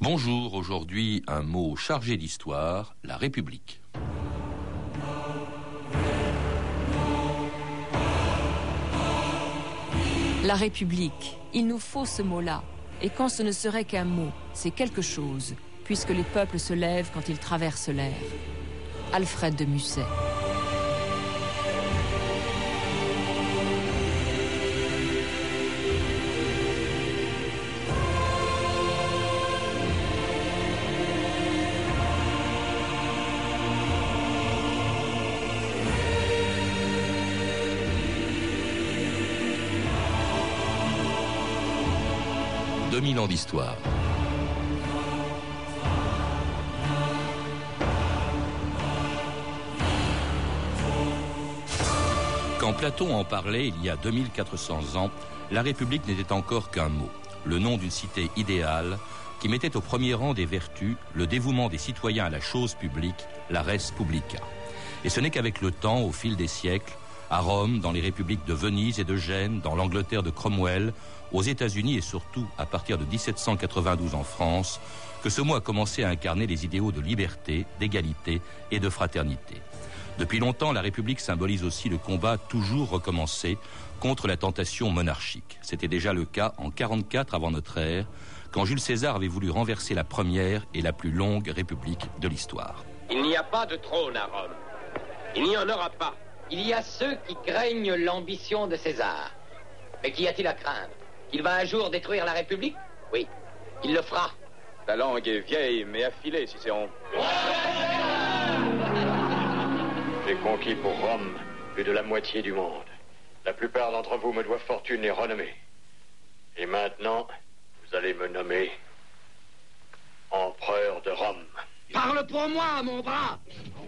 Bonjour, aujourd'hui un mot chargé d'histoire, la République. La République, il nous faut ce mot-là. Et quand ce ne serait qu'un mot, c'est quelque chose, puisque les peuples se lèvent quand ils traversent l'air. Alfred de Musset. « 2000 ans d'histoire. Quand Platon en parlait il y a 2400 ans, la République n'était encore qu'un mot, le nom d'une cité idéale qui mettait au premier rang des vertus le dévouement des citoyens à la chose publique, la res publica. Et ce n'est qu'avec le temps, au fil des siècles, à Rome, dans les républiques de Venise et de Gênes, dans l'Angleterre de Cromwell, aux États-Unis et surtout à partir de 1792 en France, que ce mot a commencé à incarner les idéaux de liberté, d'égalité et de fraternité. Depuis longtemps, la République symbolise aussi le combat toujours recommencé contre la tentation monarchique. C'était déjà le cas en 44 avant notre ère, quand Jules César avait voulu renverser la première et la plus longue république de l'histoire. Il n'y a pas de trône à Rome. Il n'y en aura pas. Il y a ceux qui craignent l'ambition de César. Mais qu'y a-t-il à craindre? Qu'il va un jour détruire la République? Oui, il le fera. La langue est vieille, mais affilée, Cicéron. J'ai conquis pour Rome plus de la moitié du monde. La plupart d'entre vous me doivent fortune et renommée. Et maintenant, vous allez me nommer empereur de Rome. Parle pour moi, mon bras!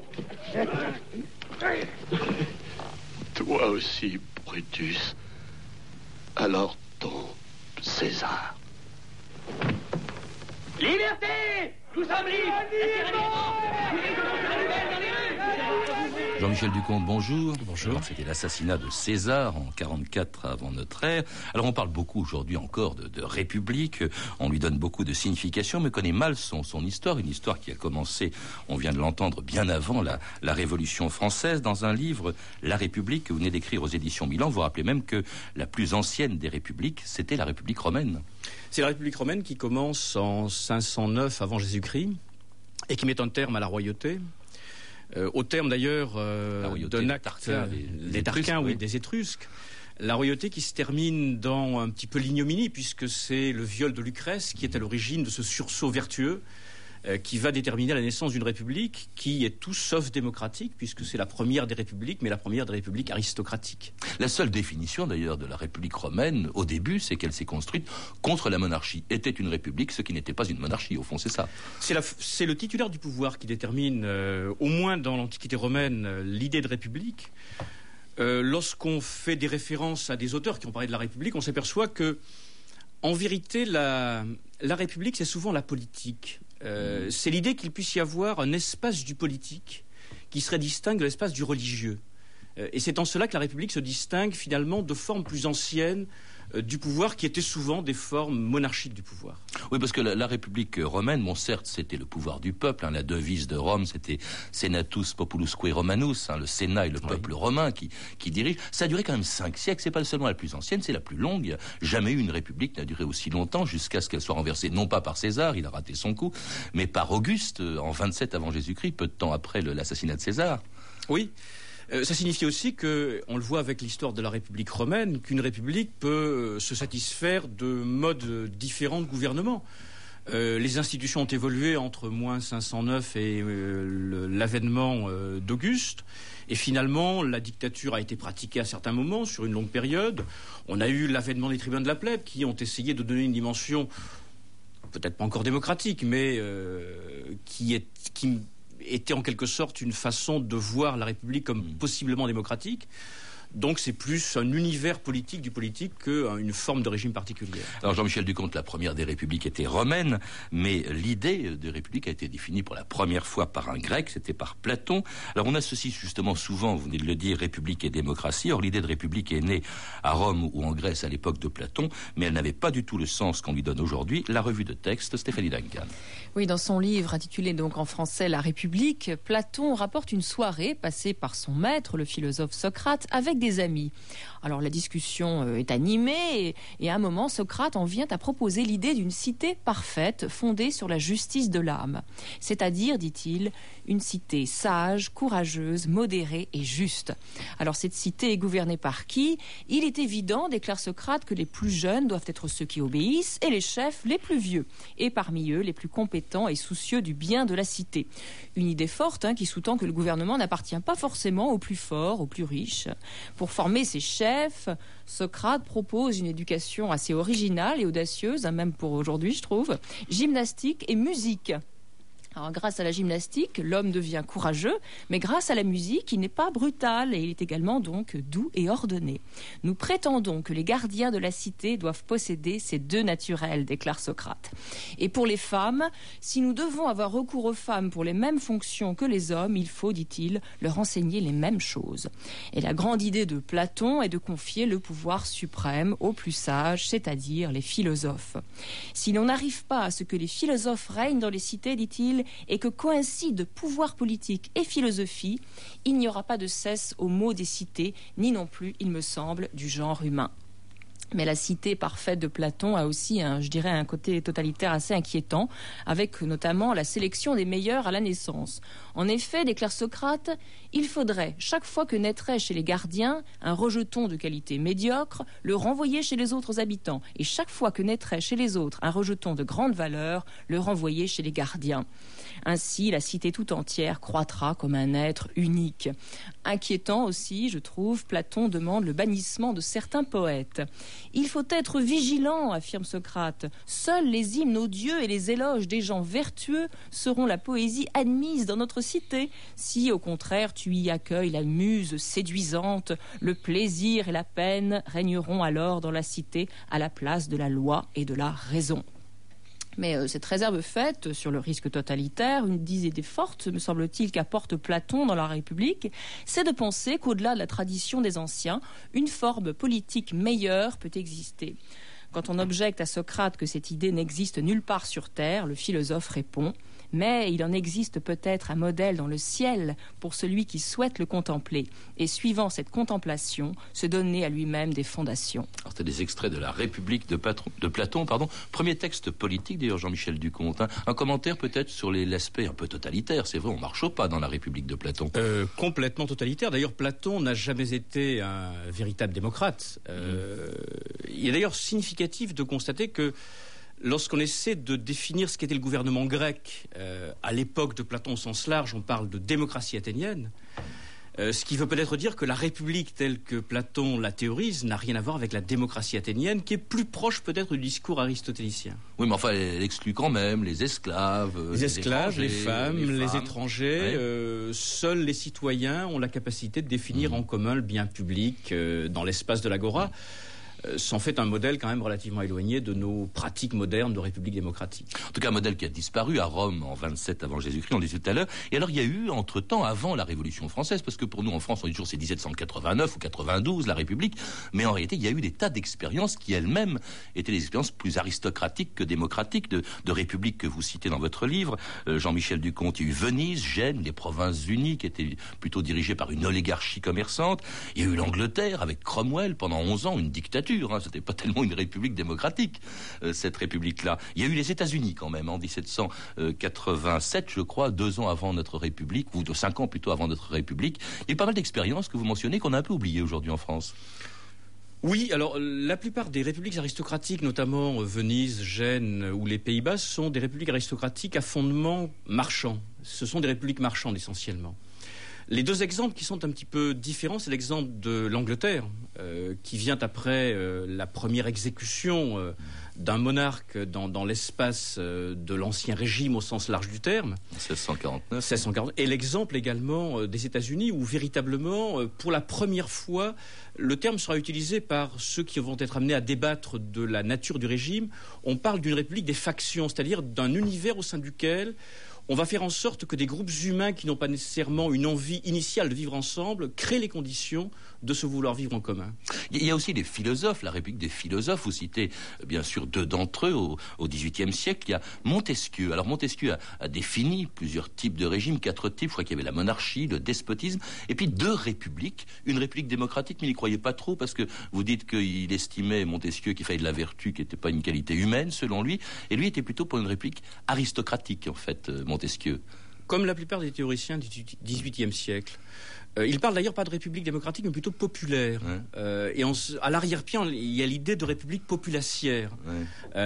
Toi aussi, Brutus. Alors ton César. Liberté! Nous sommes libres! Jean-Michel Ducomte, bonjour. Bonjour. Alors, c'était l'assassinat de César en 44 avant notre ère. Alors on parle beaucoup aujourd'hui encore de République, on lui donne beaucoup de signification, mais connaît mal son histoire, une histoire qui a commencé, on vient de l'entendre, bien avant la Révolution française. Dans un livre, La République, que vous venez d'écrire aux éditions Milan, vous rappelez même que la plus ancienne des républiques, c'était la République romaine. C'est la République romaine qui commence en 509 avant Jésus-Christ et qui met un terme à la royauté. Au terme d'ailleurs d'un acte des Tarquins, oui, des Étrusques. La royauté qui se termine dans un petit peu l'ignominie, puisque c'est le viol de Lucrèce qui est à l'origine de ce sursaut vertueux qui va déterminer la naissance d'une république qui est tout sauf démocratique, puisque c'est la première des républiques, mais la première des républiques aristocratiques. La seule définition d'ailleurs de la République romaine, au début, c'est qu'elle s'est construite contre la monarchie. Était une république, ce qui n'était pas une monarchie, au fond, c'est ça. C'est le titulaire du pouvoir qui détermine, au moins dans l'Antiquité romaine, l'idée de république. Lorsqu'on fait des références à des auteurs qui ont parlé de la République, on s'aperçoit que, en vérité, la République, c'est souvent la politique. C'est l'idée qu'il puisse y avoir un espace du politique qui serait distinct de l'espace du religieux. Et c'est en cela que la République se distingue finalement de formes plus anciennes du pouvoir qui étaient souvent des formes monarchiques du pouvoir. Oui, parce que la République romaine, bon certes, c'était le pouvoir du peuple, la devise de Rome, c'était Senatus Populusque Romanus, le Sénat et le peuple romain qui dirige. Ça a duré quand même 5 siècles, c'est pas seulement la plus ancienne, c'est la plus longue. Jamais une république n'a duré aussi longtemps jusqu'à ce qu'elle soit renversée, non pas par César, il a raté son coup, mais par Auguste, en 27 avant Jésus-Christ, peu de temps après l'assassinat de César. Oui. Ça signifie aussi que, on le voit avec l'histoire de la République romaine, qu'une république peut se satisfaire de modes différents de gouvernement. Les institutions ont évolué entre moins 509 et l'avènement d'Auguste. Et finalement, la dictature a été pratiquée à certains moments, sur une longue période. On a eu l'avènement des tribuns de la plèbe qui ont essayé de donner une dimension, peut-être pas encore démocratique, mais qui était en quelque sorte une façon de voir la République comme possiblement démocratique. Donc c'est plus un univers politique du politique qu'une forme de régime particulière. Alors Jean-Michel Ducomte, la première des républiques était romaine, mais l'idée de république a été définie pour la première fois par un grec, c'était par Platon. Alors on associe justement souvent, vous venez de le dire, république et démocratie. Or l'idée de république est née à Rome ou en Grèce à l'époque de Platon, mais elle n'avait pas du tout le sens qu'on lui donne aujourd'hui. La revue de texte, Stéphanie Duncan. Oui, dans son livre intitulé donc en français La République, Platon rapporte une soirée passée par son maître, le philosophe Socrate, avec des amis. Alors la discussion est animée et à un moment, Socrate en vient à proposer l'idée d'une cité parfaite fondée sur la justice de l'âme. C'est-à-dire, dit-il, une cité sage, courageuse, modérée et juste. Alors cette cité est gouvernée par qui ? Il est évident, déclare Socrate, que les plus jeunes doivent être ceux qui obéissent et les chefs les plus vieux. Et parmi eux, les plus compétents et soucieux du bien de la cité. Une idée forte qui sous-tend que le gouvernement n'appartient pas forcément aux plus forts, aux plus riches. Pour former ces chefs, Socrate propose une éducation assez originale et audacieuse, même pour aujourd'hui je trouve, gymnastique et musique. Alors, grâce à la gymnastique, l'homme devient courageux, mais grâce à la musique, il n'est pas brutal et il est également donc doux et ordonné. Nous prétendons que les gardiens de la cité doivent posséder ces deux naturels, déclare Socrate. Et pour les femmes, si nous devons avoir recours aux femmes pour les mêmes fonctions que les hommes, il faut, dit-il, leur enseigner les mêmes choses. Et la grande idée de Platon est de confier le pouvoir suprême aux plus sages, c'est-à-dire les philosophes. Si l'on n'arrive pas à ce que les philosophes règnent dans les cités, dit-il, et que coïncident pouvoir politique et philosophie, il n'y aura pas de cesse aux maux des cités, ni non plus, il me semble, du genre humain. Mais la cité parfaite de Platon a aussi, un côté totalitaire assez inquiétant, avec notamment la sélection des meilleurs à la naissance. En effet, déclare Socrate, il faudrait, chaque fois que naîtrait chez les gardiens un rejeton de qualité médiocre, le renvoyer chez les autres habitants, et chaque fois que naîtrait chez les autres un rejeton de grande valeur, le renvoyer chez les gardiens. Ainsi, la cité tout entière croîtra comme un être unique. Inquiétant aussi, je trouve, Platon demande le bannissement de certains poètes. Il faut être vigilant, affirme Socrate. Seuls les hymnes aux dieux et les éloges des gens vertueux seront la poésie admise dans notre cité. Si, au contraire, tu y accueilles la muse séduisante, le plaisir et la peine régneront alors dans la cité à la place de la loi et de la raison. Mais cette réserve faite sur le risque totalitaire, une des idées fortes, me semble-t-il, qu'apporte Platon dans la République, c'est de penser qu'au-delà de la tradition des anciens, une forme politique meilleure peut exister. Quand on objecte à Socrate que cette idée n'existe nulle part sur Terre, le philosophe répond « Mais il en existe peut-être un modèle dans le ciel pour celui qui souhaite le contempler, et suivant cette contemplation, se donner à lui-même des fondations. » Alors, c'était des extraits de la République de Platon. Premier texte politique, d'ailleurs, Jean-Michel Ducomte. Un commentaire peut-être sur l'aspect un peu totalitaire. C'est vrai, on ne marche pas dans la République de Platon. Complètement totalitaire. D'ailleurs, Platon n'a jamais été un véritable démocrate. Il est d'ailleurs significatif de constater que lorsqu'on essaie de définir ce qu'était le gouvernement grec, à l'époque de Platon au sens large, on parle de démocratie athénienne, ce qui veut peut-être dire que la République telle que Platon la théorise n'a rien à voir avec la démocratie athénienne, qui est plus proche peut-être du discours aristotélicien. Oui, mais enfin, elle exclut quand même les esclaves. Les femmes, les étrangers. Ouais. Seuls les citoyens ont la capacité de définir en commun le bien public dans l'espace de l'agora. S'en fait un modèle quand même relativement éloigné de nos pratiques modernes de république démocratique. En tout cas, un modèle qui a disparu à Rome en 27 avant Jésus-Christ, on le disait tout à l'heure. Et alors, il y a eu, entre-temps, avant la Révolution française, parce que pour nous, en France, on dit toujours c'est 1789 ou 92, la République, mais en réalité, il y a eu des tas d'expériences qui, elles-mêmes, étaient des expériences plus aristocratiques que démocratiques, de républiques que vous citez dans votre livre. Jean-Michel Ducomte, il y a eu Venise, Gênes, les Provinces-Unies, qui étaient plutôt dirigées par une oligarchie commerçante. Il y a eu l'Angleterre, avec Cromwell, pendant 11 ans, une dictature. C'était pas tellement une république démocratique, cette république-là. Il y a eu les États-Unis quand même, en 1787, je crois, 2 ans avant notre république, ou 5 ans plutôt avant notre république. Il y a eu pas mal d'expériences que vous mentionnez qu'on a un peu oubliées aujourd'hui en France. Oui, alors la plupart des républiques aristocratiques, notamment Venise, Gênes ou les Pays-Bas, sont des républiques aristocratiques à fondement marchand. Ce sont des républiques marchandes essentiellement. Les deux exemples qui sont un petit peu différents, c'est l'exemple de l'Angleterre, qui vient après la première exécution d'un monarque dans l'espace de l'Ancien Régime au sens large du terme. 1649. Et l'exemple également des États-Unis, où véritablement, pour la première fois, le terme sera utilisé par ceux qui vont être amenés à débattre de la nature du régime. On parle d'une république des factions, c'est-à-dire d'un univers au sein duquel on va faire en sorte que des groupes humains qui n'ont pas nécessairement une envie initiale de vivre ensemble créent les conditions de se vouloir vivre en commun. Il y a aussi les philosophes, la République des philosophes. Vous citez bien sûr deux d'entre eux au XVIIIe siècle. Il y a Montesquieu. Alors Montesquieu a défini plusieurs types de régimes, 4 types. Je crois qu'il y avait la monarchie, le despotisme, et puis 2 républiques. Une république démocratique, mais il n'y croyait pas trop, parce que vous dites qu'il estimait, Montesquieu, qu'il fallait de la vertu, qui n'était pas une qualité humaine, selon lui, et lui était plutôt pour une république aristocratique, en fait, Montesquieu. Comme la plupart des théoriciens du XVIIIe siècle. Il parle d'ailleurs pas de république démocratique, mais plutôt populaire. Ouais. Et à l'arrière-plan, il y a l'idée de république populacière. Ouais.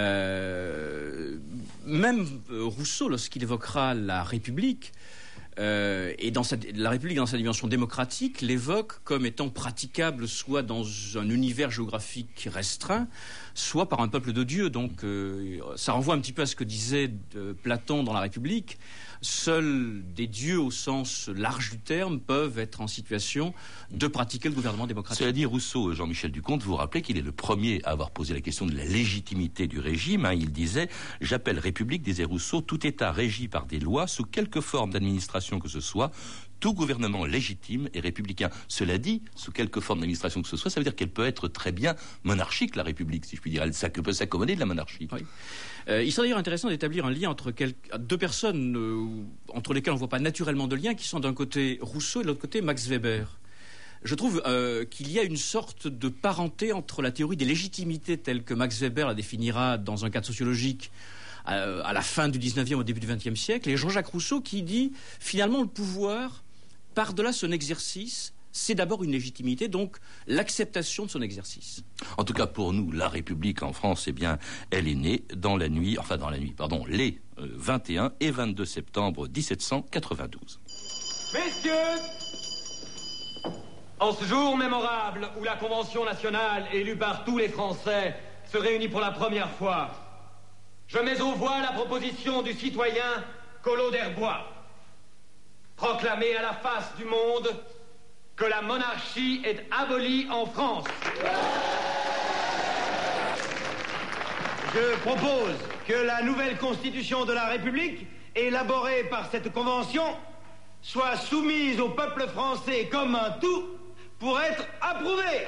Même Rousseau, lorsqu'il évoquera la République, et la République dans sa dimension démocratique, l'évoque comme étant praticable soit dans un univers géographique restreint, soit par un peuple de Dieu. Donc ça renvoie un petit peu à ce que disait Platon dans la République. Seuls des dieux au sens large du terme peuvent être en situation de pratiquer le gouvernement démocratique. Cela dit, Rousseau, Jean-Michel Ducomte, vous rappelez qu'il est le premier à avoir posé la question de la légitimité du régime. Il disait « J'appelle République, disait Rousseau, tout État régi par des lois, sous quelque forme d'administration que ce soit, tout gouvernement légitime et républicain. » Cela dit, sous quelque forme d'administration que ce soit, ça veut dire qu'elle peut être très bien monarchique, la République, si je puis dire. Elle peut s'accommoder de la monarchie. Oui. Il serait d'ailleurs intéressant d'établir un lien entre deux personnes entre lesquelles on ne voit pas naturellement de lien, qui sont d'un côté Rousseau et de l'autre côté Max Weber. Je trouve qu'il y a une sorte de parenté entre la théorie des légitimités telle que Max Weber la définira dans un cadre sociologique à la fin du 19e, au début du 20e siècle, et Jean-Jacques Rousseau qui dit finalement le pouvoir, par-delà son exercice, c'est d'abord une légitimité, donc l'acceptation de son exercice. En tout cas, pour nous, la République en France, elle est née les 21 et 22 septembre 1792. Messieurs, en ce jour mémorable où la Convention nationale, élue par tous les Français, se réunit pour la première fois, je mets aux voix la proposition du citoyen Collot d'Herbois. Proclamer à la face du monde que la monarchie est abolie en France. Je propose que la nouvelle constitution de la République, élaborée par cette convention, soit soumise au peuple français comme un tout pour être approuvée.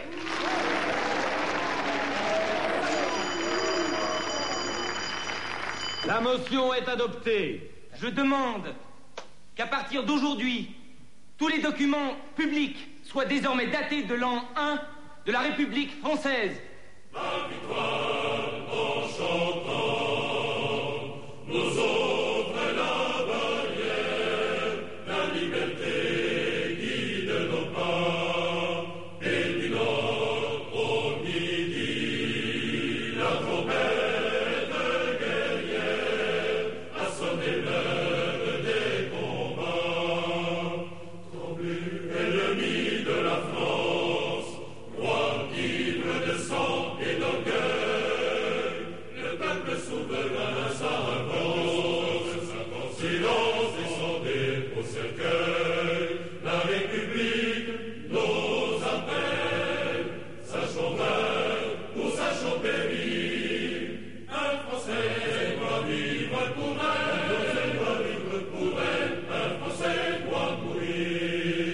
La motion est adoptée. Je demande qu'à partir d'aujourd'hui, tous les documents publics soient désormais datés de l'an 1 de la République française. La victoire en chantant nous ouvre la barrière, la liberté guide nos pas, et du nord au midi, la trompette guerrière a sonné l'heure des combats. Ennemi de la France, roi ivre de sang et d'orgueil, le peuple souverain s'avance, silence descendez au cercueil, la République nous appelle, sachons vaincre ou sachons périr, un Français doit vivre pour elle, doit vivre pour elle, un Français doit mourir.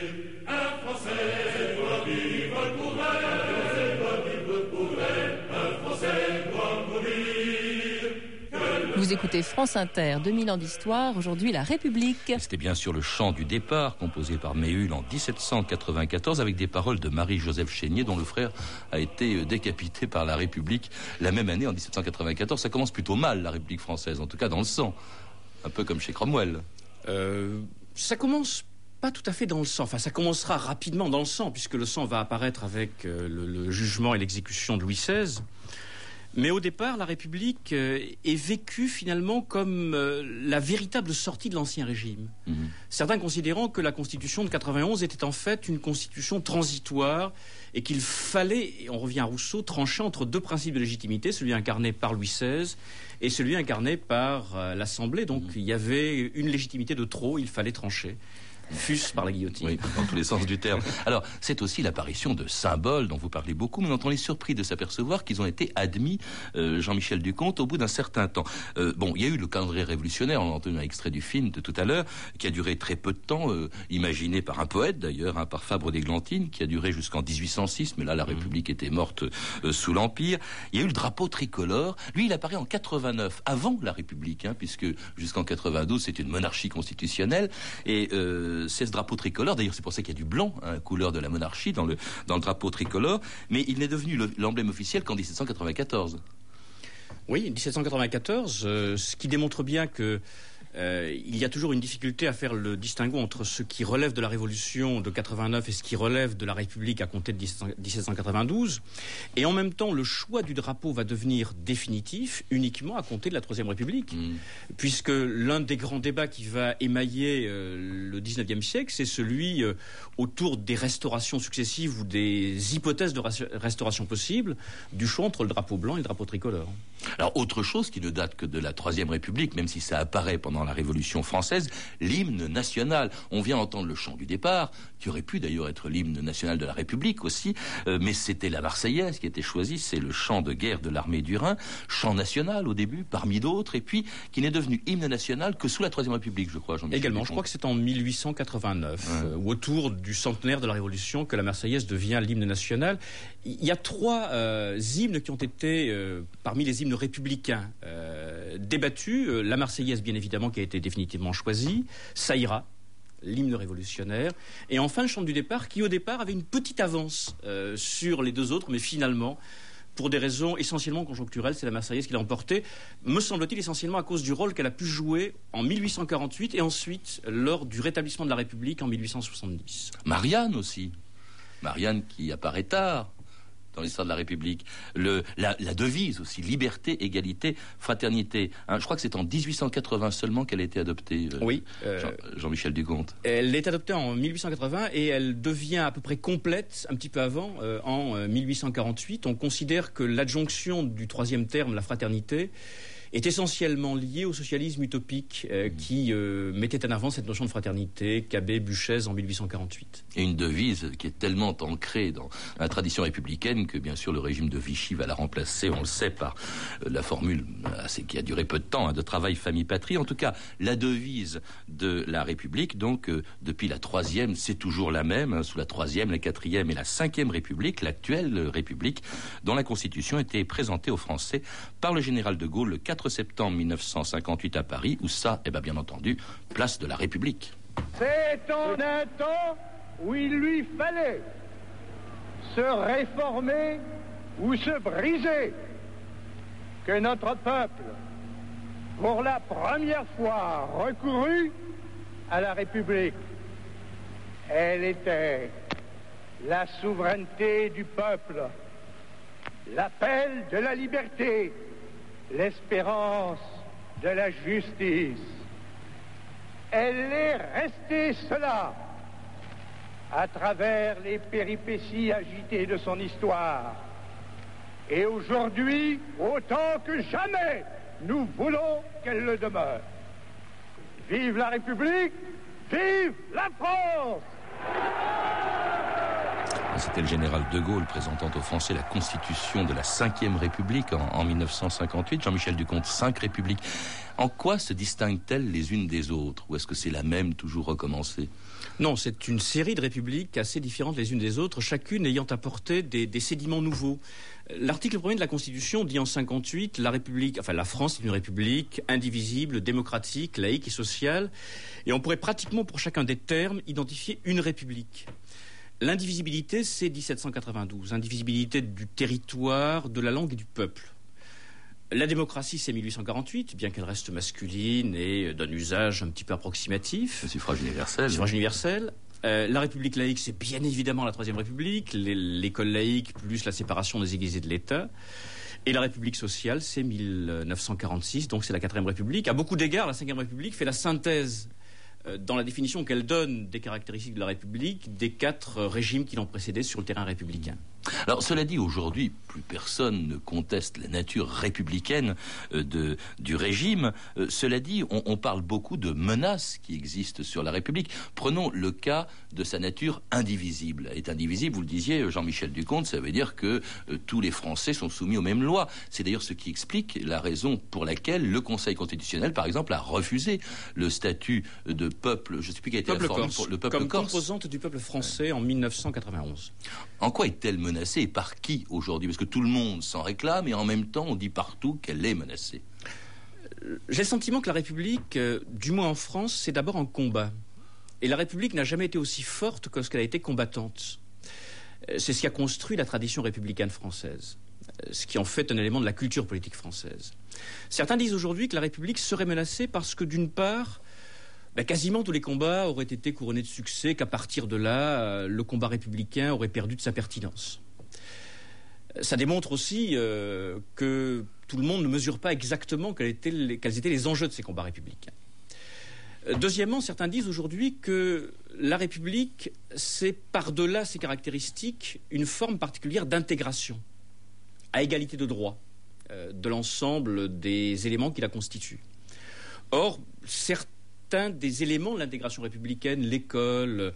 Vous écoutez France Inter, 2000 ans d'histoire, aujourd'hui la République. C'était bien sûr le chant du départ, composé par Méhul en 1794, avec des paroles de Marie-Joseph Chénier, dont le frère a été décapité par la République la même année, en 1794. Ça commence plutôt mal, la République française, en tout cas dans le sang. Un peu comme chez Cromwell. Ça commence pas tout à fait dans le sang. Enfin, ça commencera rapidement dans le sang, puisque le sang va apparaître avec le jugement et l'exécution de Louis XVI. Mais au départ, la République est vécue finalement comme la véritable sortie de l'Ancien Régime. Certains considérant que la Constitution de 91 était en fait une Constitution transitoire et qu'il fallait, et on revient à Rousseau, trancher entre deux principes de légitimité, celui incarné par Louis XVI et celui incarné par l'Assemblée. Donc il y avait une légitimité de trop, il fallait trancher. Fût-ce par la guillotine. Oui, dans tous les sens du terme. Alors, c'est aussi l'apparition de symboles dont vous parlez beaucoup, mais dont on est surpris de s'apercevoir qu'ils ont été admis, Jean-Michel Duconte, au bout d'un certain temps. Bon, il y a eu le calendrier révolutionnaire, on a entendu un extrait du film de tout à l'heure, qui a duré très peu de temps, imaginé par un poète d'ailleurs, par Fabre d'Églantine, qui a duré jusqu'en 1806, mais là la République était morte sous l'Empire. Il y a eu le drapeau tricolore, lui il apparaît en 89, avant la République, puisque jusqu'en 92 c'était une monarchie constitutionnelle, et c'est ce drapeau tricolore, d'ailleurs c'est pour ça qu'il y a du blanc, couleur de la monarchie dans le drapeau tricolore, mais il n'est devenu l'emblème officiel qu'en 1794. Oui, 1794, ce qui démontre bien que il y a toujours une difficulté à faire le distinguo entre ce qui relève de la Révolution de 89 et ce qui relève de la République à compter de 1792. Et en même temps, le choix du drapeau va devenir définitif uniquement à compter de la Troisième République. Puisque l'un des grands débats qui va émailler le 19e siècle, c'est celui autour des restaurations successives ou des hypothèses de restauration possibles, du choix entre le drapeau blanc et le drapeau tricolore. Alors, autre chose qui ne date que de la Troisième République, même si ça apparaît pendant la Révolution française, l'hymne national. On vient entendre le chant du départ, qui aurait pu d'ailleurs être l'hymne national de la République aussi, mais c'était la Marseillaise qui était choisie, c'est le chant de guerre de l'armée du Rhin, chant national au début, parmi d'autres, et puis qui n'est devenu hymne national que sous la Troisième République, je crois, Jean-Michel. Également, je crois que c'est en 1889, ou autour du centenaire de la Révolution, que la Marseillaise devient l'hymne national. Il y a trois hymnes qui ont été, parmi les hymnes républicains, débattus. La Marseillaise, bien évidemment, qui a été définitivement choisie. Ça ira, l'hymne révolutionnaire. Et enfin, le chant du départ, qui au départ avait une petite avance sur les deux autres, mais finalement, pour des raisons essentiellement conjoncturelles, c'est la Marseillaise qui l'a emporté, me semble-t-il essentiellement à cause du rôle qu'elle a pu jouer en 1848 et ensuite lors du rétablissement de la République en 1870. Marianne aussi. Marianne qui apparaît tard dans l'histoire de la République. La devise aussi, liberté, égalité, fraternité. Je crois que c'est en 1880 seulement qu'elle a été adoptée, oui, Jean-Michel Duconte. Elle est adoptée en 1880 et elle devient à peu près complète, un petit peu avant, en 1848. On considère que l'adjonction du troisième terme, la fraternité, est essentiellement liée au socialisme utopique qui mettait en avant cette notion de fraternité, Cabet, Buchez en 1848. Et une devise qui est tellement ancrée dans la tradition républicaine que bien sûr le régime de Vichy va la remplacer, on le sait, par la formule qui a duré peu de temps, de travail, famille, patrie. En tout cas, la devise de la République, donc depuis la troisième, c'est toujours la même, sous la troisième, la quatrième et la cinquième République, l'actuelle République, dont la Constitution était présentée aux Français par le général de Gaulle le 4 septembre 1958 à Paris, où ça, bien entendu, place de la République. C'est en un temps où il lui fallait se réformer ou se briser que notre peuple, pour la première fois, recourut à la République. Elle était la souveraineté du peuple, l'appel de la liberté, l'espérance de la justice. Elle est restée cela à travers les péripéties agitées de son histoire. Et aujourd'hui, autant que jamais, nous voulons qu'elle le demeure. Vive la République, vive la France! C'était le général de Gaulle présentant aux Français la constitution de la 5e République en 1958. Jean-Michel Duconte, 5 républiques. En quoi se distinguent-elles les unes des autres? Ou est-ce que c'est la même, toujours recommencée? Non, c'est une série de républiques assez différentes les unes des autres, chacune ayant apporté des sédiments nouveaux. L'article 1er de la Constitution dit en 58, la France est une république indivisible, démocratique, laïque et sociale. Et on pourrait pratiquement, pour chacun des termes, identifier une république. L'indivisibilité, c'est 1792, indivisibilité du territoire, de la langue et du peuple. La démocratie, c'est 1848, bien qu'elle reste masculine et d'un usage un petit peu approximatif. Le suffrage universel. Le suffrage universel. La République laïque, c'est bien évidemment la Troisième République, l'école laïque plus la séparation des églises et de l'État. Et la République sociale, c'est 1946, donc c'est la 4e République. À beaucoup d'égards, la 5e République fait la synthèse, dans la définition qu'elle donne des caractéristiques de la République, des 4 régimes qui l'ont précédé sur le terrain républicain. Alors, cela dit, aujourd'hui, plus personne ne conteste la nature républicaine du régime. Cela dit, on parle beaucoup de menaces qui existent sur la République. Prenons le cas de sa nature indivisible. Elle est indivisible, vous le disiez, Jean-Michel Ducomte, ça veut dire que tous les Français sont soumis aux mêmes lois. C'est d'ailleurs ce qui explique la raison pour laquelle le Conseil constitutionnel, par exemple, a refusé le statut de peuple, je ne sais plus qui a été informé pour le peuple comme corse. Composante du peuple français en 1991. En quoi est-elle menacée et par qui aujourd'hui? Parce que tout le monde s'en réclame et en même temps on dit partout qu'elle est menacée. J'ai le sentiment que la République, du moins en France, c'est d'abord un combat. Et la République n'a jamais été aussi forte que lorsqu'elle a été combattante. C'est ce qui a construit la tradition républicaine française, ce qui en fait un élément de la culture politique française. Certains disent aujourd'hui que la République serait menacée parce que, d'une part, quasiment tous les combats auraient été couronnés de succès, qu'à partir de là, le combat républicain aurait perdu de sa pertinence. Ça démontre aussi que tout le monde ne mesure pas exactement quels étaient les enjeux de ces combats républicains. Deuxièmement, certains disent aujourd'hui que la République, c'est par-delà ses caractéristiques une forme particulière d'intégration, à égalité de droit, de l'ensemble des éléments qui la constituent. Or, certains des éléments de l'intégration républicaine, l'école,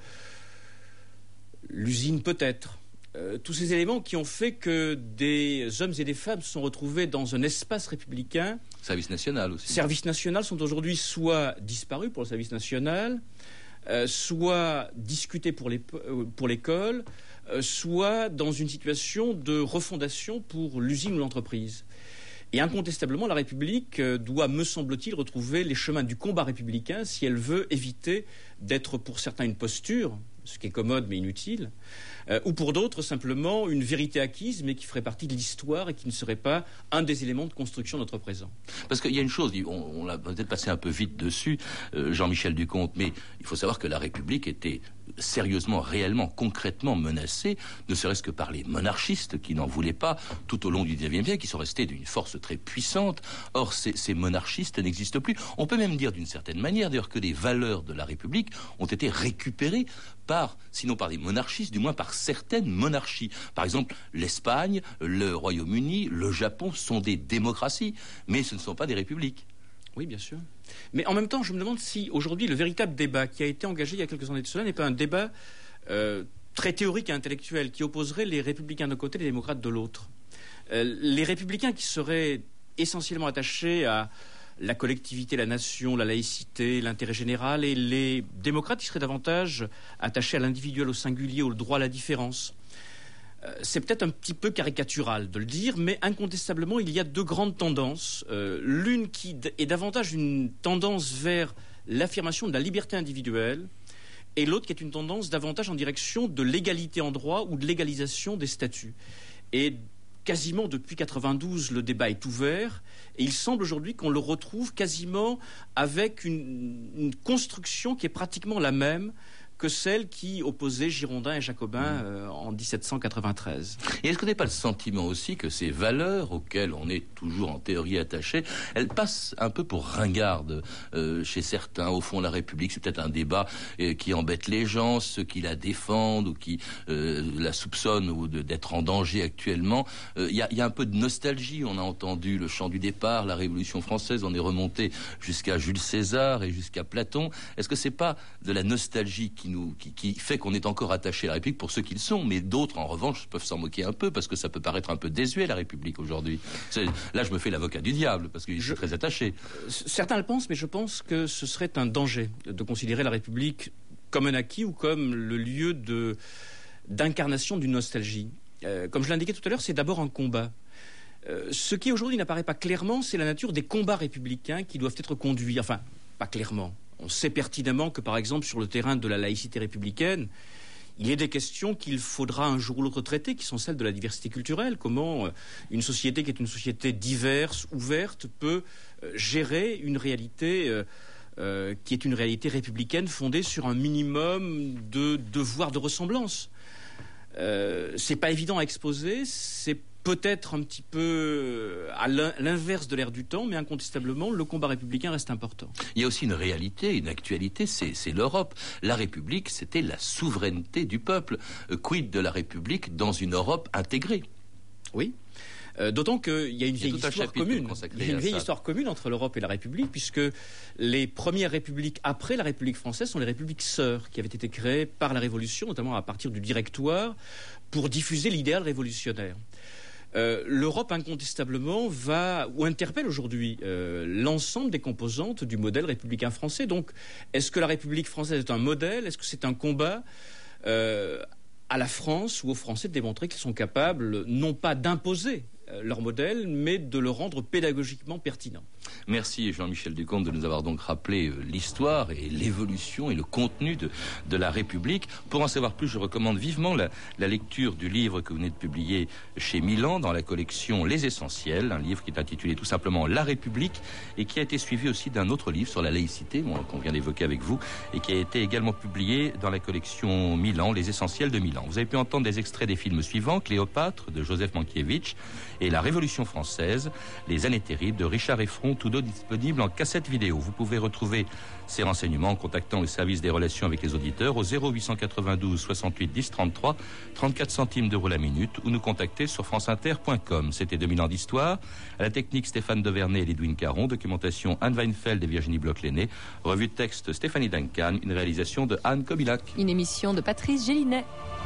l'usine peut-être, tous ces éléments qui ont fait que des hommes et des femmes se sont retrouvés dans un espace républicain. Service national aussi. Service national sont aujourd'hui soit disparus pour le service national, soit discutés pour l'école, soit dans une situation de refondation pour l'usine ou l'entreprise. Et incontestablement, la République doit, me semble-t-il, retrouver les chemins du combat républicain si elle veut éviter d'être pour certains une posture, ce qui est commode mais inutile, ou pour d'autres simplement une vérité acquise mais qui ferait partie de l'histoire et qui ne serait pas un des éléments de construction de notre présent. Parce qu'il y a une chose, on l'a peut-être passé un peu vite dessus, Jean-Michel Ducomte, mais il faut savoir que la République était sérieusement, réellement, concrètement menacée, ne serait-ce que par les monarchistes qui n'en voulaient pas tout au long du XIXe siècle, qui sont restés d'une force très puissante. Or, ces monarchistes n'existent plus. On peut même dire d'une certaine manière, d'ailleurs, que les valeurs de la République ont été récupérées sinon par des monarchistes, du moins par certaines monarchies. Par exemple, l'Espagne, le Royaume-Uni, le Japon sont des démocraties, mais ce ne sont pas des républiques. Oui, bien sûr. Mais en même temps, je me demande si aujourd'hui le véritable débat qui a été engagé il y a quelques années de cela n'est pas un débat très théorique et intellectuel qui opposerait les républicains d'un côté et les démocrates de l'autre. Les républicains qui seraient essentiellement attachés à la collectivité, la nation, la laïcité, l'intérêt général, et les démocrates qui seraient davantage attachés à l'individuel, au singulier, au droit à la différence. C'est peut-être un petit peu caricatural de le dire, mais incontestablement, il y a 2 grandes tendances. L'une qui est davantage une tendance vers l'affirmation de la liberté individuelle, et l'autre qui est une tendance davantage en direction de l'égalité en droit ou de l'égalisation des statuts. Et quasiment depuis 92, le débat est ouvert, et il semble aujourd'hui qu'on le retrouve quasiment avec une construction qui est pratiquement la même que celle qui opposait Girondins et Jacobins en 1793. Et est-ce qu'on n'a pas le sentiment aussi que ces valeurs auxquelles on est toujours en théorie attaché, elles passent un peu pour ringardes chez certains? Au fond, la République, c'est peut-être un débat qui embête les gens, ceux qui la défendent ou qui la soupçonnent ou d'être en danger actuellement. Il y a un peu de nostalgie. On a entendu le chant du départ, la Révolution française, on est remonté jusqu'à Jules César et jusqu'à Platon. Est-ce que c'est pas de la nostalgie qui fait qu'on est encore attaché à la République pour ceux qui le sont, mais d'autres, en revanche, peuvent s'en moquer un peu parce que ça peut paraître un peu désuet, la République, aujourd'hui. Là, je me fais l'avocat du diable parce que je suis très attaché. Certains le pensent, mais je pense que ce serait un danger de considérer la République comme un acquis ou comme le lieu d'incarnation d'une nostalgie. Comme je l'indiquais tout à l'heure, c'est d'abord un combat. Ce qui aujourd'hui n'apparaît pas clairement, c'est la nature des combats républicains qui doivent être conduits. Enfin, pas clairement. On sait pertinemment que, par exemple, sur le terrain de la laïcité républicaine, il y a des questions qu'il faudra un jour ou l'autre traiter, qui sont celles de la diversité culturelle. Comment une société qui est une société diverse, ouverte, peut gérer une réalité qui est une réalité républicaine fondée sur un minimum de devoirs de ressemblance. C'est pas évident à exposer, c'est peut-être un petit peu à l'inverse de l'ère du temps, mais incontestablement, le combat républicain reste important. Il y a aussi une réalité, une actualité, c'est l'Europe. La République, c'était la souveraineté du peuple. Quid de la République dans une Europe intégrée? Oui. D'autant qu'il y a une vieille histoire commune. Il y a une vieille ça. histoire commune entre l'Europe et la République, puisque les premières républiques après la République française sont les républiques sœurs, qui avaient été créées par la Révolution, notamment à partir du Directoire, pour diffuser l'idéal révolutionnaire. L'Europe incontestablement interpelle aujourd'hui l'ensemble des composantes du modèle républicain français. Donc, est-ce que la République française est un modèle? Est-ce que c'est un combat à la France ou aux Français de démontrer qu'ils sont capables non pas d'imposer leur modèle, mais de le rendre pédagogiquement pertinent? Merci Jean-Michel Ducomte de nous avoir donc rappelé l'histoire et l'évolution et le contenu de la République. Pour en savoir plus, je recommande vivement la lecture du livre que vous venez de publier chez Milan dans la collection Les Essentiels, un livre qui est intitulé tout simplement La République et qui a été suivi aussi d'un autre livre sur la laïcité, qu'on vient d'évoquer avec vous, et qui a été également publié dans la collection Milan, Les Essentiels de Milan. Vous avez pu entendre des extraits des films suivants: Cléopâtre de Joseph Mankiewicz et La Révolution française, Les années terribles de Richard Effron, tous deux disponibles en cassette vidéo. Vous pouvez retrouver ces renseignements en contactant le service des relations avec les auditeurs au 0892 68 10 33, 34 centimes d'euros la minute, ou nous contacter sur franceinter.com. C'était 2000 ans d'histoire. À la technique, Stéphane Devernay et Lidwin Caron. Documentation, Anne Weinfeld et Virginie Bloch-Lenné. Revue de texte, Stéphanie Duncan. Une réalisation de Anne Kobilac. Une émission de Patrice Gélinet.